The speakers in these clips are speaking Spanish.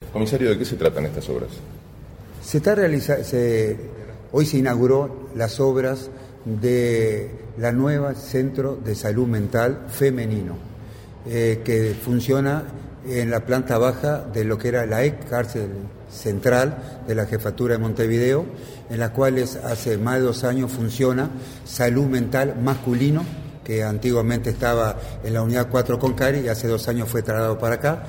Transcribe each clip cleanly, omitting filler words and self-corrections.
Comisario, ¿de qué se tratan estas obras? Hoy se inauguró las obras de la nueva Centro de Salud Mental Femenino, que funciona en la planta baja de lo que era la ex cárcel central de la Jefatura de Montevideo, en la cual hace más de 2 años funciona salud mental masculino, que antiguamente estaba en la unidad 4 Concari y hace 2 años fue trasladado para acá.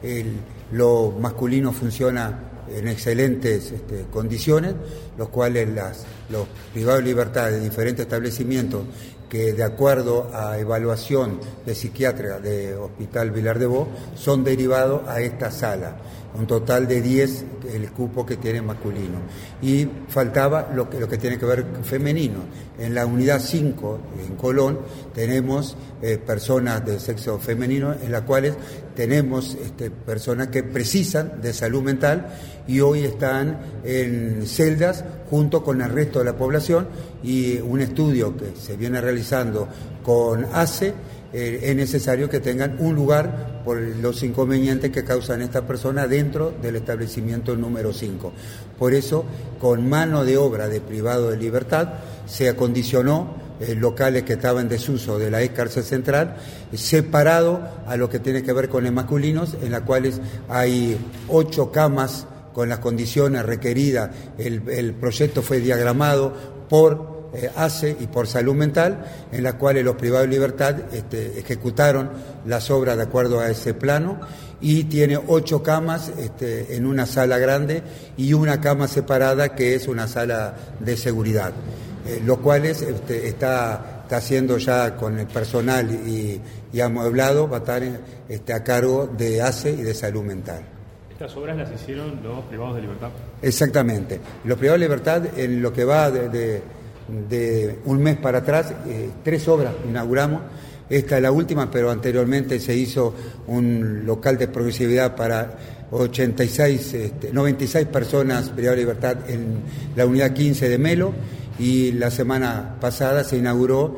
Lo masculino funciona en excelentes condiciones, los cuales los privados de libertad de diferentes establecimientos que, de acuerdo a evaluación de psiquiatra de Hospital Vilar de Bo, son derivados a esta sala. Un total de 10 el cupo que tiene masculino. Y faltaba lo que tiene que ver femenino. En la unidad 5, en Colón, tenemos personas de sexo femenino, en las cuales tenemos personas que precisan de salud mental y hoy están en celdas junto con el resto de la población, y un estudio que se viene realizando con ACE, es necesario que tengan un lugar por los inconvenientes que causan estas personas dentro del establecimiento número 5. Por eso, con mano de obra de privado de libertad, se acondicionó locales que estaban en desuso de la ex cárcel central, separado a lo que tiene que ver con los masculinos, en las cuales hay 8 camas con las condiciones requeridas. El proyecto fue diagramado por ACE y por salud mental, en la cuales los privados de libertad ejecutaron las obras de acuerdo a ese plano, y tiene 8 camas en una sala grande y una cama separada que es una sala de seguridad, lo cual está haciendo ya con el personal y amueblado, va a estar a cargo de ACE y de salud mental. ¿Estas obras las hicieron los privados de libertad? Exactamente. Los privados de libertad, en lo que va de un mes para atrás, 3 obras inauguramos. Esta es la última, pero anteriormente se hizo un local de progresividad para 96 personas privadas de libertad en la unidad 15 de Melo, y la semana pasada se inauguró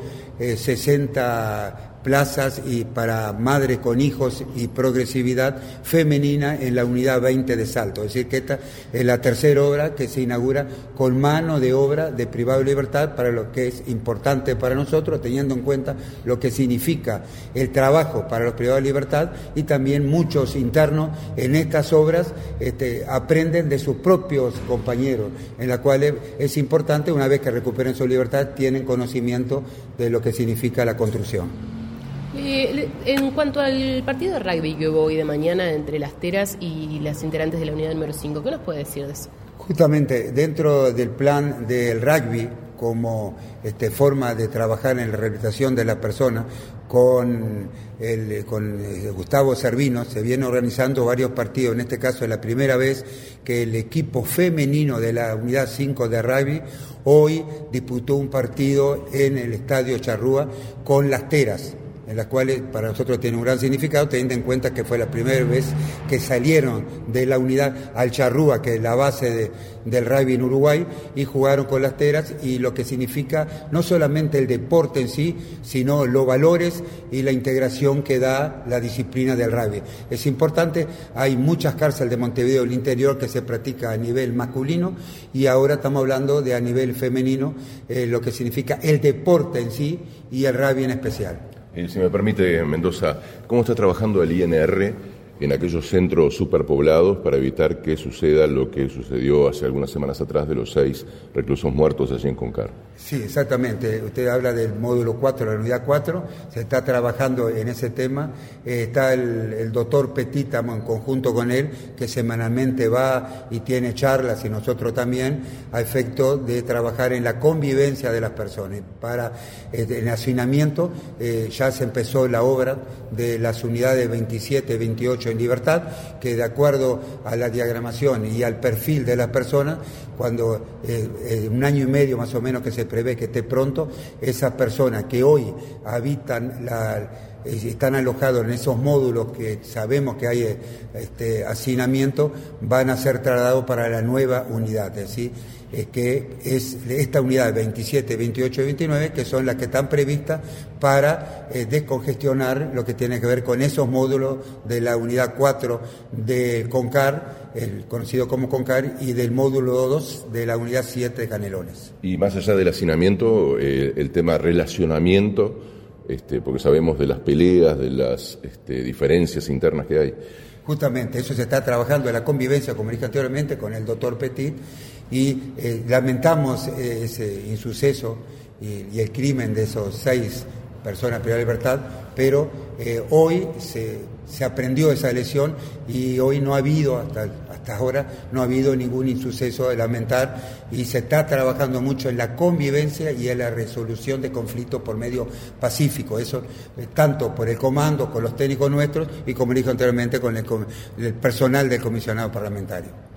60 plazas y para madres con hijos y progresividad femenina en la unidad 20 de Salto. Es decir, que esta es la tercera obra que se inaugura con mano de obra de privado de libertad, para lo que es importante para nosotros, teniendo en cuenta lo que significa el trabajo para los privados de libertad, y también muchos internos en estas obras aprenden de sus propios compañeros, en la cual es importante, una vez que recuperen su libertad, tienen conocimiento de lo que significa la construcción. En cuanto al partido de rugby que hubo hoy de mañana entre Las Teras y las integrantes de la unidad número 5, ¿qué nos puede decir de eso? Justamente dentro del plan del rugby, como forma de trabajar en la rehabilitación de la persona, con Gustavo Servino se viene organizando varios partidos. En este caso es la primera vez que el equipo femenino de la unidad 5 de rugby hoy disputó un partido en el Estadio Charrúa con Las Teras, en las cuales para nosotros tiene un gran significado, teniendo en cuenta que fue la primera vez que salieron de la unidad al Charrúa, que es la base del rugby en Uruguay, y jugaron con Las Teras, y lo que significa no solamente el deporte en sí, sino los valores y la integración que da la disciplina del rugby. Es importante, hay muchas cárceles de Montevideo del interior que se practica a nivel masculino, y ahora estamos hablando de a nivel femenino, lo que significa el deporte en sí y el rugby en especial. Si me permite, Mendoza, ¿cómo está trabajando el INR en aquellos centros superpoblados para evitar que suceda lo que sucedió hace algunas semanas atrás de los 6 reclusos muertos allí en Concar? Sí, exactamente. Usted habla del módulo 4, la unidad 4, se está trabajando en ese tema. Está el doctor Petítamo en conjunto con él, que semanalmente va y tiene charlas, y nosotros también, a efecto de trabajar en la convivencia de las personas. Para el hacinamiento ya se empezó la obra de las unidades 27, 28 en libertad, que de acuerdo a la diagramación y al perfil de las personas, cuando 1 año y medio más o menos que se prevé que esté pronto, esas personas que hoy habitan están alojados en esos módulos que sabemos que hay hacinamiento, van a ser trasladados para la nueva unidad, es decir, que es esta unidad 27, 28 y 29, que son las que están previstas para descongestionar lo que tiene que ver con esos módulos de la unidad 4 del CONCAR, el conocido como CONCAR, y del módulo 2 de la unidad 7 de Canelones. Y más allá del hacinamiento, el tema relacionamiento, porque sabemos de las peleas, de las diferencias internas que hay. Justamente, eso se está trabajando en la convivencia, como dije anteriormente, con el doctor Petit, y lamentamos ese insuceso y el crimen de esos 6 personas privadas de libertad, pero hoy se aprendió esa lesión y hoy no ha habido, hasta ahora, no ha habido ningún insuceso de lamentar, y se está trabajando mucho en la convivencia y en la resolución de conflictos por medio pacífico, eso tanto por el comando, con los técnicos nuestros y, como dije anteriormente, con el personal del comisionado parlamentario.